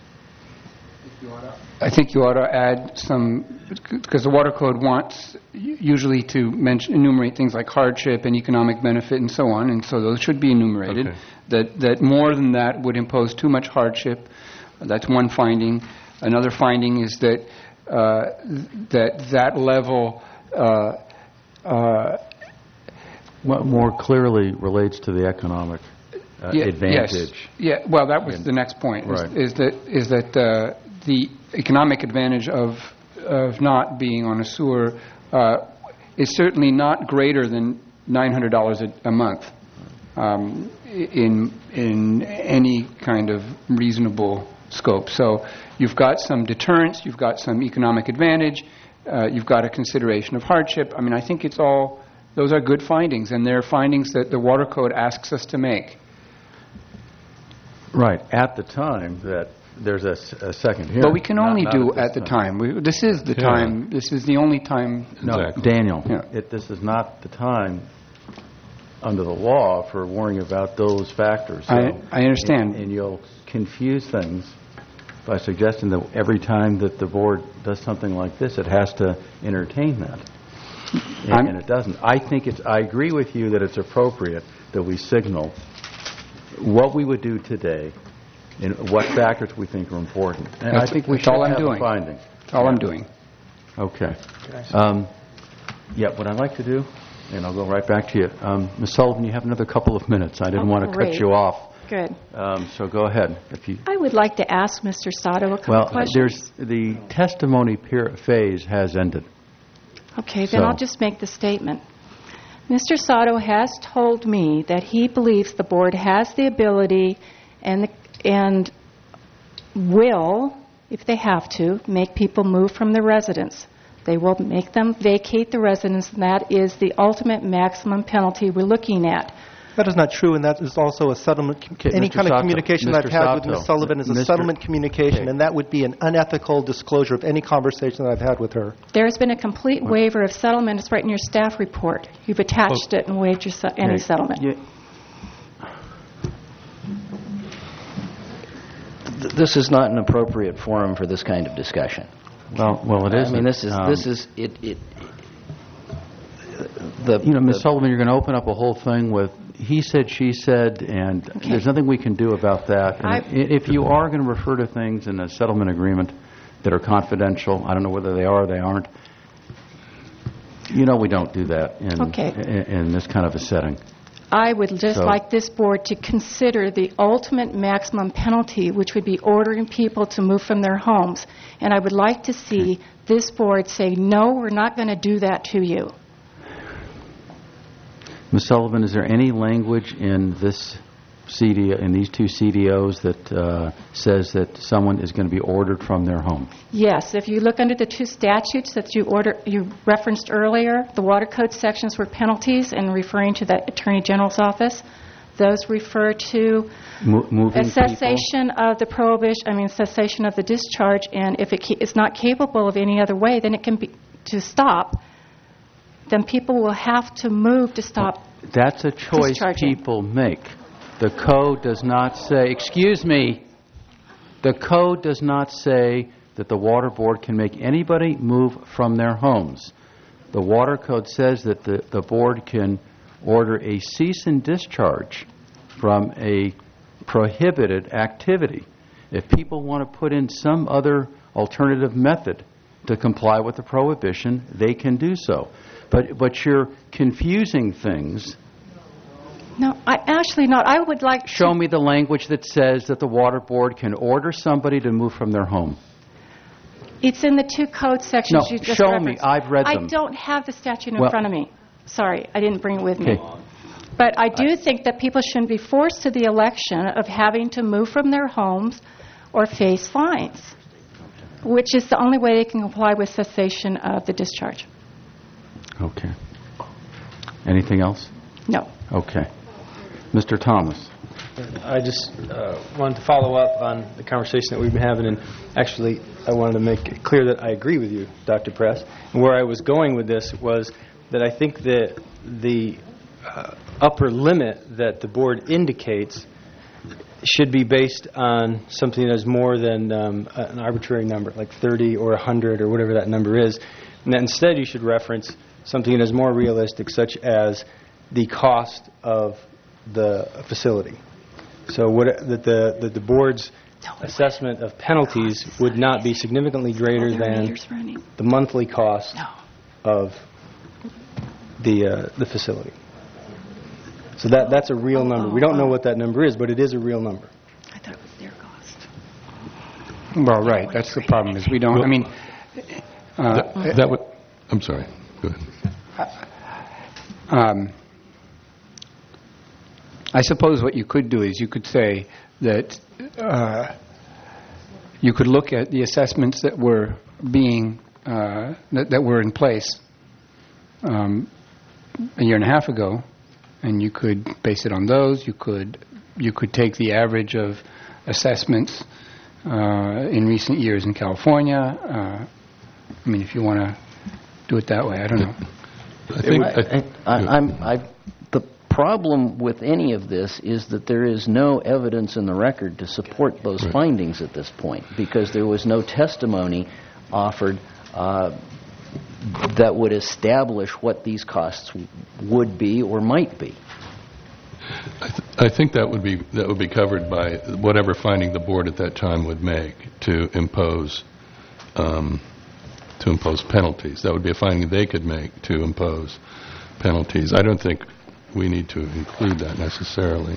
F: I think you ought to add some, because the Water Code wants usually to mention, enumerate things like hardship and economic benefit and so on, and so those should be enumerated.
G: Okay.
F: That that more than that would impose too much hardship. That's one finding. Another finding is that uh, that that level uh, uh,
A: What more clearly relates to the economic uh,
F: yeah,
A: advantage.
F: Yes. Yeah. Well, that was the next point. Is,
A: Right.
F: is that is that uh, the economic advantage of of not being on a sewer uh, is certainly not greater than nine hundred dollars a, a month um, in in any kind of reasonable scope. So you've got some deterrence, you've got some economic advantage, uh, you've got a consideration of hardship. I mean, I think it's all, those are good findings, and they're findings that the Water Code asks us to make.
A: Right. At the time that there's a, s- a second hearing.
F: But we can
A: Not-
F: only
A: not
F: do
A: this
F: at the time. We, this is the
G: Yeah.
F: time, this is the only time.
A: No,
G: Exactly.
A: Daniel,
F: Yeah.
A: it, this is not the time under the law for worrying about those factors. So-
F: I- I understand.
A: And, and you'll confuse things by suggesting that every time that the board does something like this, it has to entertain that.
F: I'm-
A: And, and it doesn't. I think it's, I agree with you that it's appropriate that we signal what we would do today and what factors we think are important. And I
F: That's-
A: think we
F: that's
A: should
F: all I'm
A: have a
F: doing.
A: finding.
F: That's all I'm doing.
A: Okay. Um, yeah, what I'd like to do, and I'll go right back to you. Um, Miz Sullivan, you have another couple of minutes. I didn't
M: Oh,
A: want to cut
M: great.
A: you off.
M: Good.
A: Um, so go ahead. If you
M: I would like to ask Mister Sato a couple
A: Well,
M: questions.
A: there's the testimony per- phase has ended.
M: Okay, then
A: So-
M: I'll just make the statement. Mister Sato has told me that he believes the board has the ability and and will, if they have to, make people move from their residence. They will make them vacate the residence, and that is the ultimate maximum penalty we're looking at.
H: That is not true, and that is also a settlement. com-
A: Okay,
H: Any
A: Mister
H: kind of
A: Sato,
H: communication that I've
A: Mister
H: had with
A: Sato,
H: Miz Sullivan is a
A: Mister
H: settlement communication,
A: Okay.
H: and that would be an unethical disclosure of any conversation that I've had with her.
M: There has been a complete waiver of settlement. It's right in your staff report. You've attached it and waived your se- any
A: Okay,
M: settlement.
A: you-
C: Th- This is not an appropriate forum for this kind of discussion.
A: Well, well, it
C: I
A: isn't.
C: mean, this is,
A: Um,
C: this is, it, it, the...
A: You know, Miz
C: the-
A: Sullivan, you're going to open up a whole thing with he said, she said, and
M: Okay.
A: there's nothing we can do about that. And
M: I-
A: i- if you are going to refer to things in a settlement agreement that are confidential, I don't know whether they are or they aren't, you know we don't do that in,
M: Okay.
A: in, in this kind of a setting.
M: I would just
A: So-
M: like this board to consider the ultimate maximum penalty, which would be ordering people to move from their homes. And I would like to see this board say, no, we're not going to do that to you.
A: Miz Sullivan, is there any language in this C D O, in these two C D Os that uh, says that someone is going to be ordered from their home?
M: Yes, if you look under the two statutes that you order, you referenced earlier, the water code sections were penalties and referring to the Attorney General's office. Those refer to
A: Mo- moving
M: a cessation
A: people?
M: of the prohibition, I mean cessation of the discharge, and if it ca- it's not capable of any other way, then it can be to stop. Then people will have to move to stop.
A: That's a choice
M: discharging.
A: people make. The code does not say, excuse me, the code does not say that the water board can make anybody move from their homes. The water code says that the, the board can order a cease and discharge from a prohibited activity. If people want to put in some other alternative method to comply with the prohibition, they can do so. But but you're confusing things.
M: No, I actually not. I would like
A: Show
M: to,
A: me the language that says that the water board can order somebody to move from their home.
M: It's in the two code sections
A: No,
M: you just
A: show me.
M: referenced.
A: I've read them.
M: I don't have the statute in
A: Well-
M: front of me. Sorry, I didn't bring it with me.
A: Okay.
M: But I do think that people shouldn't be forced to the election of having to move from their homes or face fines, which is the only way they can comply with cessation of the discharge.
A: Okay. Anything else?
M: No.
A: Okay. Mister Thomas.
B: I just uh, wanted to follow up on the conversation that we've been having, and actually I wanted to make it clear that I agree with you, Doctor Press. And where I was going with this was that I think that the uh, upper limit that the board indicates should be based on something that's more than um, an arbitrary number, like thirty or one hundred or whatever that number is. And that instead you should reference something that is more realistic, such as the cost of the facility. So what, that the that the board's assessment of penalties would not be significantly greater than the monthly cost of the uh, the facility. So that that's a real number. We don't know what that number is, but it is a real number.
M: I thought it was their cost.
F: Well, right. That's the problem, is we don't, I mean... Uh,
G: That, that would, I'm sorry. Go ahead.
F: Um, I suppose what you could do is you could say that uh, you could look at the assessments that were being uh, that, that were in place um, a year and a half ago, and you could base it on those. You could you could take the average of assessments uh, in recent years in California. Uh, I mean, if you want to do it that way, I don't know.
G: I think
C: I, I, I, I'm, I, the problem with any of this is that there is no evidence in the record to support those
G: Right.
C: findings at this point, because there was no testimony offered uh, that would establish what these costs would be or might be.
G: I, th- I think that would be that would be covered by whatever finding the board at that time would make to impose um, to impose penalties. That would be a finding they could make to impose penalties. I don't think we need to include that necessarily.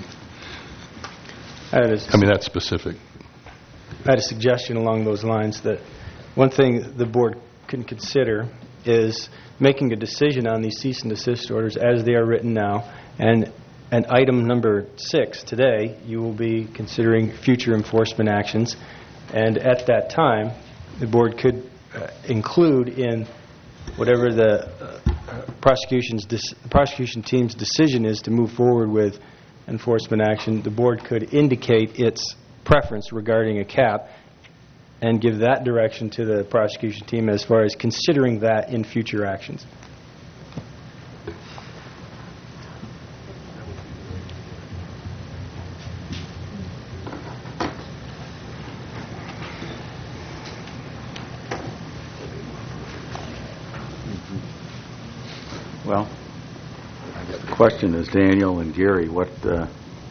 B: I had a,
G: I mean, that's specific.
B: I had a suggestion along those lines that one thing the board can consider is making a decision on these cease and desist orders as they are written now, and and item number six today, you will be considering future enforcement actions, and at that time, the board could uh, include in whatever the uh, prosecution's dis- prosecution team's decision is to move forward with enforcement action, the board could indicate its preference regarding a cap and give that direction to the prosecution team as far as considering that in future actions.
A: Well, the question is, Daniel and Gary, what... Uh,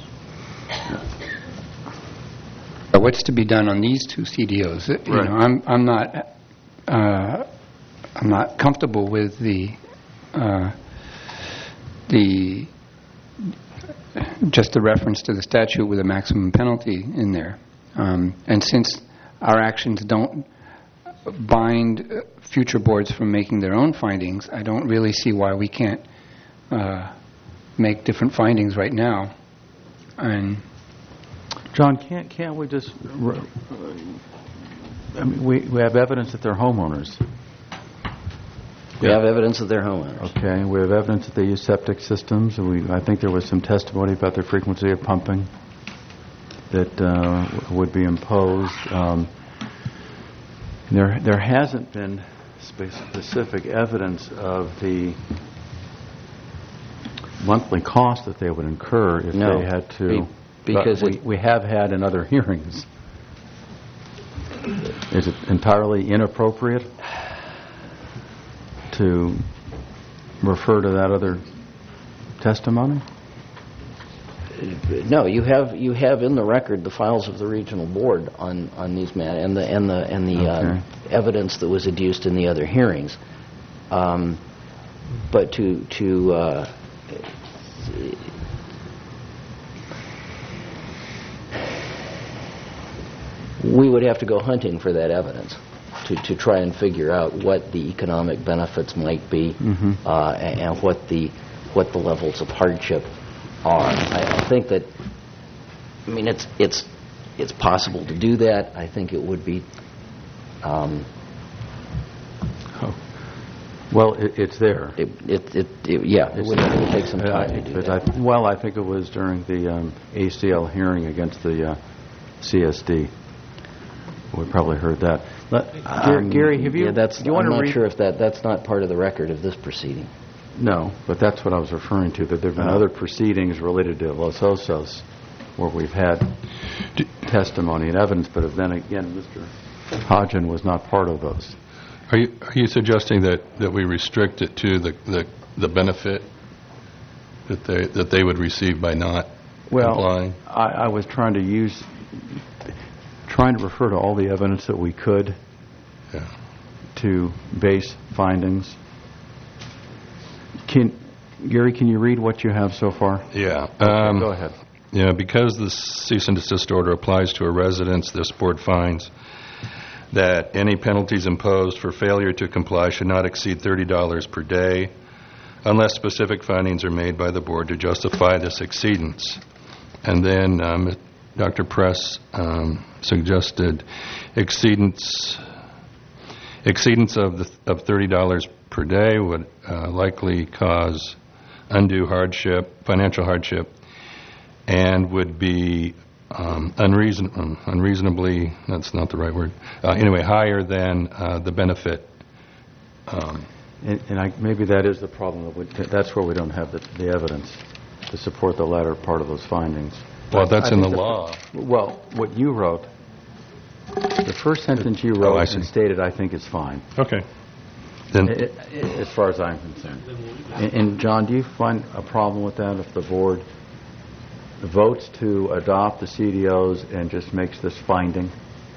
F: What's to be done on these two C D Os? You
A: Right.
F: know, I'm I'm not uh, I'm not comfortable with the uh, the just the reference to the statute with a maximum penalty in there. Um, and since our actions don't bind future boards from making their own findings, I don't really see why we can't uh, make different findings right now. and
A: John, can't can't we just? r- I mean, we we have evidence that they're homeowners.
C: We have evidence that they're homeowners.
A: Okay, we have evidence that they use septic systems, and we I think there was some testimony about their frequency of pumping that uh, w- would be imposed. Um, there there hasn't been spe- specific evidence of the monthly cost that they would incur if
C: No,
A: they had to.
C: be- because
A: but we,
C: it-
A: we have had in other hearings. Is it entirely inappropriate to refer to that other testimony?
C: No, you have you have in the record the files of the regional board on, on these men and the and the and the uh,
A: Okay.
C: evidence that was adduced in the other hearings. Um, but to to uh, we would have to go hunting for that evidence to, to try and figure out what the economic benefits might be
A: Mhm.
C: uh, and, and what the what the levels of hardship are. I, I think that I mean it's it's it's possible to do that. I think it would be um,
A: Well, it, it's there.
C: it, it, it, it yeah it would, it would take some
A: Uh,
C: time to do
A: but
C: that.
A: I, well, I think it was during the um, A C L hearing against the uh, C S D. We probably heard that. Let, Gar-
C: Um,
A: Gary, have you?
C: Yeah, that's.
A: do you want
C: I'm
A: to
C: not
A: read?
C: sure if that that's not part of the record of this proceeding.
A: No, but that's what I was referring to. That there have been
C: Oh.
A: other proceedings related to Los Osos where we've had testimony and evidence, but then again, Mister Hodgen was not part of those.
G: Are you are you suggesting that, that we restrict it to the, the, the benefit that they that they would receive by not
A: Well,
G: complying?
A: I, I was trying to use, trying to refer to all the evidence that we could
G: Yeah.
A: to base findings. Can Gary, can you read what you have so far?
G: Yeah.
A: Okay,
G: Um,
A: go ahead.
G: Yeah, because the cease and desist order applies to a residence, this board finds that any penalties imposed for failure to comply should not exceed thirty dollars per day unless specific findings are made by the board to justify this exceedance. And then um, Doctor Press um, suggested exceedance exceedance of the of thirty dollars per day would uh, likely cause undue hardship, financial hardship, and would be um, unreason, um, unreasonably, that's not the right word, uh, anyway, higher than uh, the benefit. Um,
A: And, and I, maybe that is the problem. That we, that's where we don't have the, the evidence to support the latter part of those findings.
G: Well, that's
A: I
G: in the
A: think
G: law.
A: Well, what you wrote, the first sentence you
G: Oh,
A: wrote
G: I
A: and
G: see.
A: stated, I think is fine.
G: Okay. Then,
A: I- I- as far as I'm concerned. And, and John, do you find a problem with that if the board votes to adopt the C D Os and just makes this finding?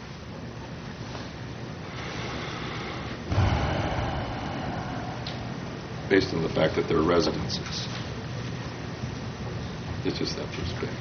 G: based on the fact that they're residences. It's just that first page.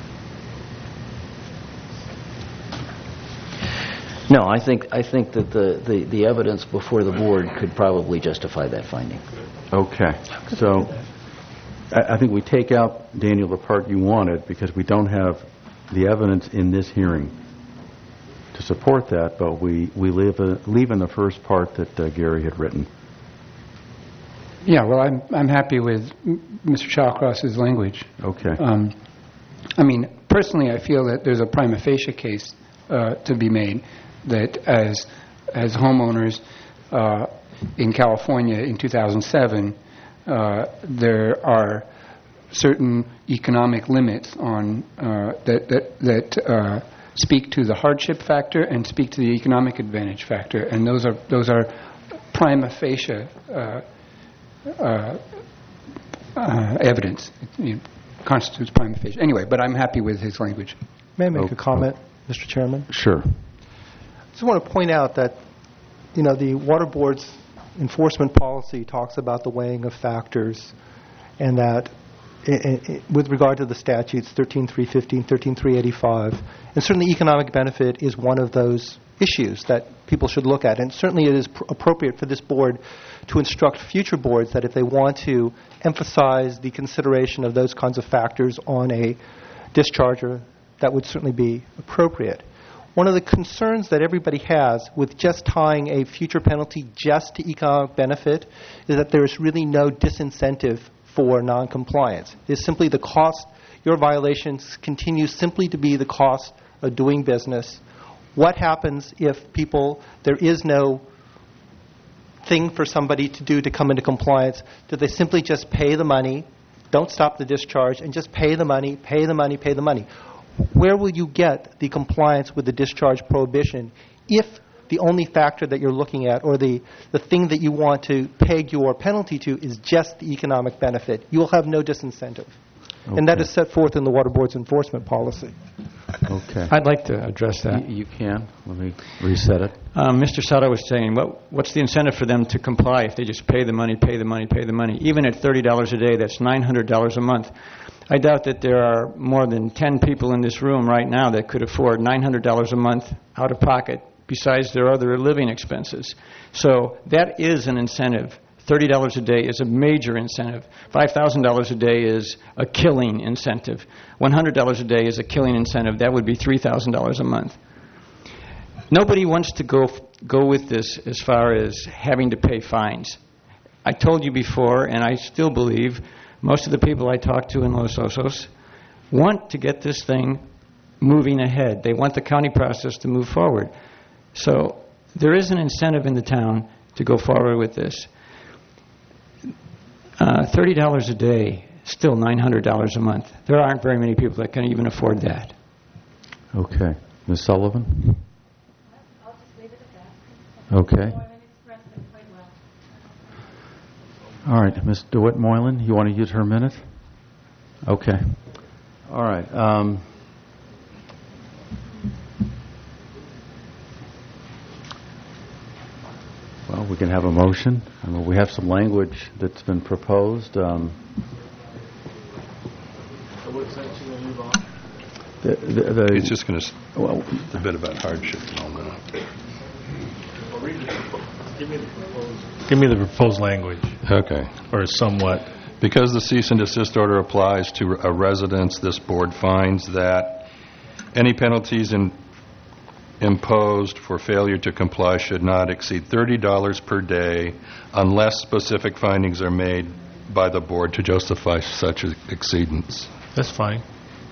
C: No, I think I think that the, the, the evidence before the board could probably justify that finding.
A: Okay. So I, I think we take out, Daniel, the part you wanted because we don't have the evidence in this hearing to support that, but we, we leave, a, leave in the first part that uh, Gary had written.
F: yeah, well, I'm I'm happy with M- Mister Shawcross's language.
A: Okay.
F: Um, I mean, personally, I feel that there's a prima facie case uh, to be made that as as homeowners uh, in California in two thousand seven, uh, there are certain economic limits on uh, that that that uh, speak to the hardship factor and speak to the economic advantage factor, and those are those are prima facie uh, uh, uh, evidence. It, it constitutes prima facie. Anyway, but I'm happy with his language.
H: May I make
A: Oh,
H: a comment, Mister Chairman?
A: Sure.
H: I just want to point out that, you know, the Water Board's enforcement policy talks about the weighing of factors, and that i i with regard to the statutes, thirteen three fifteen, thirteen three eighty-five, and certainly economic benefit is one of those issues that people should look at. And certainly it is pr- appropriate for this board to instruct future boards that if they want to emphasize the consideration of those kinds of factors on a discharger, that would certainly be appropriate. One of the concerns that everybody has with just tying a future penalty just to economic benefit is that there is really no disincentive for noncompliance. It's simply the cost. Your violations continue simply to be the cost of doing business. What happens if people, there is no thing for somebody to do to come into compliance? Do they simply just pay the money, don't stop the discharge, and just pay the money, pay the money, pay the money? Where will you get the compliance with the discharge prohibition if the only factor that you're looking at, or the, the thing that you want to peg your penalty to, is just the economic benefit? You will have no disincentive. Okay. And that is set forth in the Water Board's enforcement policy.
A: Okay.
K: I'd like to address that.
A: You, you can. Let me reset it.
K: Um, Mister Sato was saying, what, what's the incentive for them to comply if they just pay the money, pay the money, pay the money? Even at thirty dollars a day, that's nine hundred dollars a month. I doubt that there are more than ten people in this room right now that could afford nine hundred dollars a month out of pocket, besides their other living expenses. So that is an incentive. thirty dollars a day is a major incentive. five thousand dollars a day is a killing incentive. one hundred dollars a day is a killing incentive. That would be three thousand dollars a month. Nobody wants to go go with this as far as having to pay fines. I told you before, and I still believe, most of the people I talk to in Los Osos want to get this thing moving ahead. They want the county process to move forward. So there is an incentive in the town to go forward with this. Uh, thirty dollars a day, still nine hundred dollars a month. There aren't very many people that can even afford that.
A: Okay. Miz Sullivan?
M: I'll just leave it at that.
A: Okay. All right. Miz DeWitt Moylan, you want to use her minute? Okay. All right. Um, well, we can have a motion. I mean, we have some language that's been proposed. Um,
I: So what section will move on?
A: the, the, the,
G: It's just going to,
A: well,
G: the bit about hardship and all that.
I: Well, read the, give me the proposed. Give me the proposed language,
G: Okay.
I: or somewhat.
G: Because the cease and desist order applies to a residence, this board finds that any penalties in, imposed for failure to comply should not exceed thirty dollars per day unless specific findings are made by the board to justify such exceedance.
I: That's fine.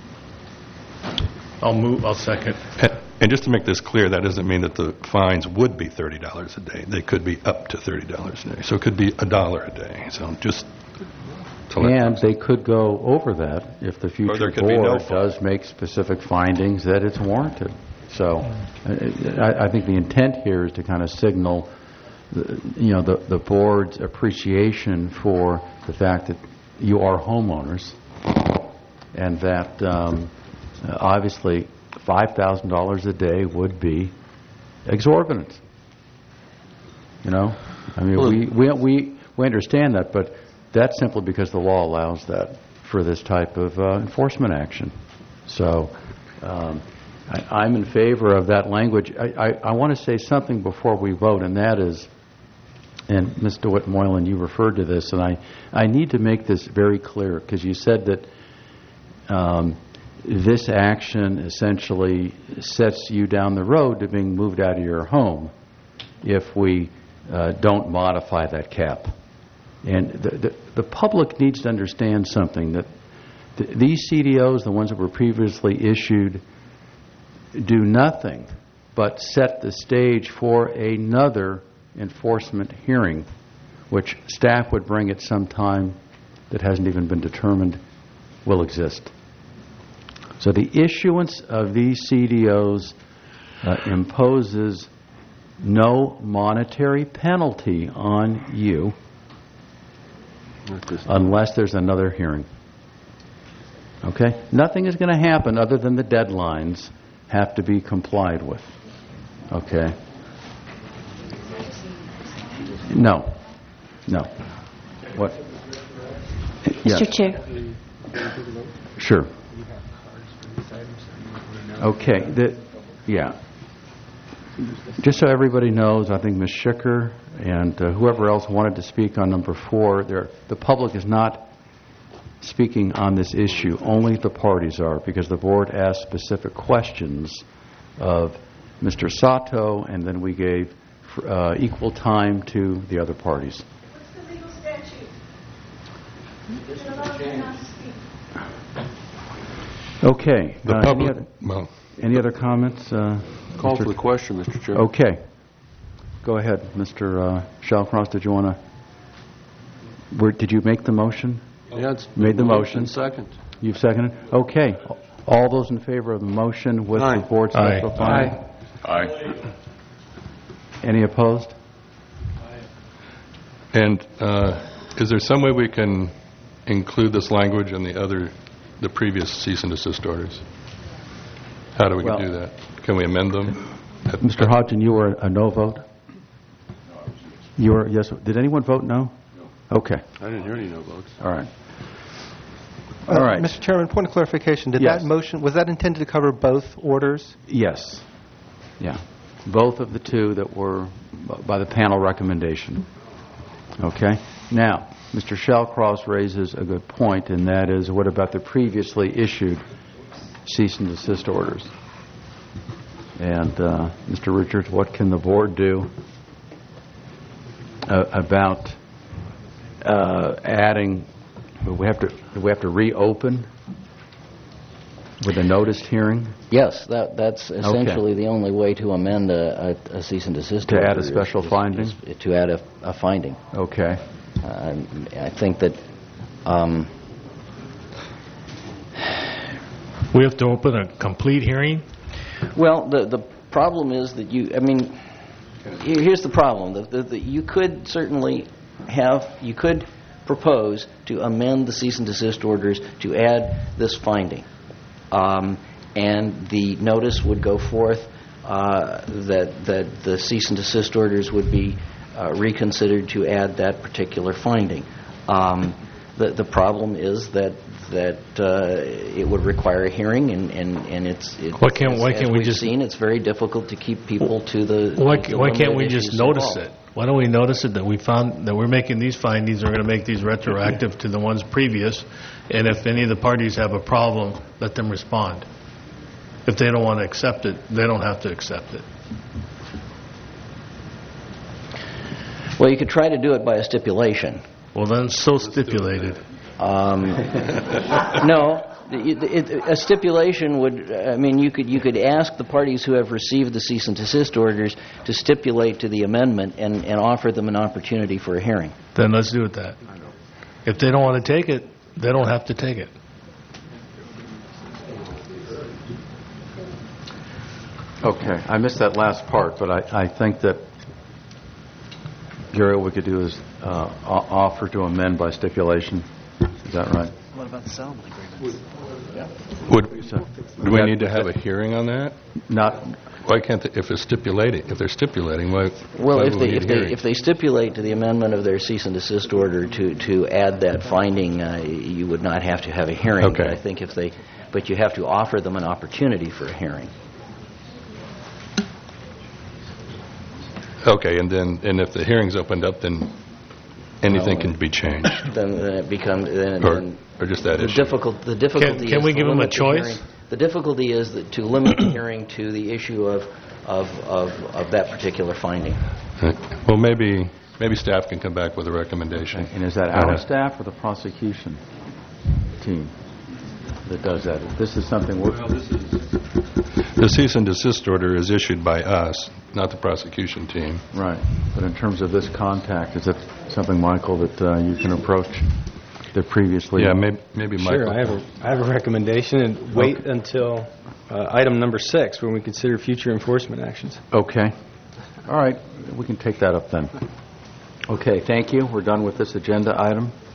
I: I'll move, I'll second.
G: And just to make this clear, that doesn't mean that the fines would be thirty dollars a day. They could be up to thirty dollars a day. So it could be a dollar a day. So just to let
A: and they could go over that if the future
G: there could be no
A: board does make specific findings that it's warranted. So I, I think the intent here is to kind of signal, the, you know, the, the board's appreciation for the fact that you are homeowners, and that um, obviously five thousand dollars a day would be exorbitant. You know? I mean, we, we, we, we understand that, but that's simply because the law allows that for this type of uh, enforcement action. So um, I, I'm in favor of that language. I, I, I want to say something before we vote, and that is, and Miz DeWitt Moylan, you referred to this, and I, I need to make this very clear, because you said that um, this action essentially sets you down the road to being moved out of your home if we uh, don't modify that cap. And the, the, the public needs to understand something, that th- these C D Os, the ones that were previously issued, do nothing but set the stage for another enforcement hearing, which staff would bring at some time that hasn't even been determined will exist. So the issuance of these C D Os uh, imposes no monetary penalty on you unless there's another hearing. Okay? Nothing is going to happen other than the deadlines have to be complied with. Okay? No. No. What?
M: Mister
A: Yes.
M: Chair.
A: Sure. Okay. The, yeah. Just so everybody knows, I think Miz Schicker and uh, whoever else wanted to speak on number four, there, the public is not speaking on this issue. Only the parties are, because the board asked specific questions of Mister Sato, and then we gave uh, equal time to the other parties.
J: What's the legal statute? You're allowed to not speak.
A: Okay.
G: The
A: Uh,
G: public,
A: any, other,
G: well,
A: any other comments? Uh,
E: Call
A: Mister
E: for the question, Mister Chair.
A: Okay. Go ahead, Mister Uh, Shallcross. Did you want to? Did you make the motion?
E: Yeah, it's
A: Made the motion.
E: Second.
A: You've seconded? Okay. All those in favor of the motion with
E: Aye.
A: the board
I: Aye.
A: special finding?
D: Aye.
A: Any opposed?
G: and uh, is there some way we can include this language in the other, the previous cease and desist orders? How do we
A: Well-
G: do that? Can we amend them?
A: Mister Hodgson, you were a no vote? You were, yes. Did anyone vote no? No. Okay.
E: I didn't hear any no votes.
A: All right.
H: Uh,
A: All right.
H: Mister Chairman, point of clarification. Did
A: Yes.
H: that motion, was that intended to cover both orders?
A: Yes. Yeah. Both of the two that were by the panel recommendation. Okay. Now, Mister Shallcross raises a good point, and that is, what about the previously issued cease and desist orders? And uh, Mister Richards, what can the board do uh, about uh, adding? Do we have to? Do we have to reopen with a noticed hearing
C: Yes, that, that's essentially the only way to amend a, a, a cease and desist
A: to
C: order.
A: add a
C: is-
A: special
C: is-
A: finding?
C: is To add a, a finding.
A: Okay.
C: Uh, I think that, um,
I: We have to open a complete hearing?
C: well, the, the problem is that you, I mean, here- here's the problem. The, the, the, you could certainly have, you could propose to amend the cease and desist orders to add this finding. Um, and the notice would go forth uh, that, that the cease and desist orders would be uh, reconsidered to add that particular finding. Um, the, the problem is that that uh, it would require a hearing, and, and, and it's, it,
I: Why can't-
C: as,
I: why
C: as
I: can't we
C: we've
I: just-
C: seen, it's very difficult to keep people to the
I: Why,
C: to
I: ca-
C: the
I: why can't we
C: limited
I: just
C: issues
I: notice
C: involved.
I: it? Why don't we notice it that we found, that we're making these findings, we're going to make these retroactive to the ones previous, and if any of the parties have a problem, let them respond. If they don't want to accept it, they don't have to accept it.
C: Well, you could try to do it by a stipulation.
I: Well, then it's so stipulated.
C: Um, no, it, it, a stipulation would. I mean, you could you could ask the parties who have received the cease and desist orders to stipulate to the amendment and, and offer them an opportunity for a hearing.
I: Then let's do it that. If they don't want to take it, they don't have to take it.
A: Okay. I missed that last part, but I, I think that, Gary, what we could do is uh, o- offer to amend by stipulation. Is that right?
O: What about the settlement agreements?
G: Would,
A: So-
G: do we need to have a hearing on that?
A: Not.
G: Why can't, they, if it's stipulating, if they're stipulating, why,
C: Well,
G: why
C: if
G: would we
C: they
G: need
C: if
G: a
C: they
G: hearing?
C: if they stipulate to the amendment of their cease and desist order to to add that finding, uh, you would not have to have a hearing.
G: Okay.
C: But I think if they, but you have to offer them an opportunity for a hearing.
G: Okay, and then, and if the hearing's opened up, then anything
C: No.
G: can be changed?
C: Then, then it becomes then,
G: Or,
C: then
G: or just that
C: the
G: issue?
C: difficult the difficulty.
I: can
C: is
I: we
C: to
I: give them a
C: limit the
I: choice?
C: hearing- The difficulty is that to limit the hearing to the issue of of of, of that particular finding.
G: Well, maybe, maybe staff can come back with a recommendation.
A: And is that
G: Uh,
A: our staff or the prosecution team that does that? This is something we're...
G: The cease and desist order is issued by us, not the prosecution team.
A: Right. But in terms of this contact, is it something, Michael, that uh, you can approach that previously...
G: Yeah, maybe, maybe Michael.
B: Sure, I have a, I have a recommendation, and wait until uh, item number six, when we consider future enforcement actions.
A: Okay. All right. We can take that up then. Okay, thank you. We're done with this agenda item.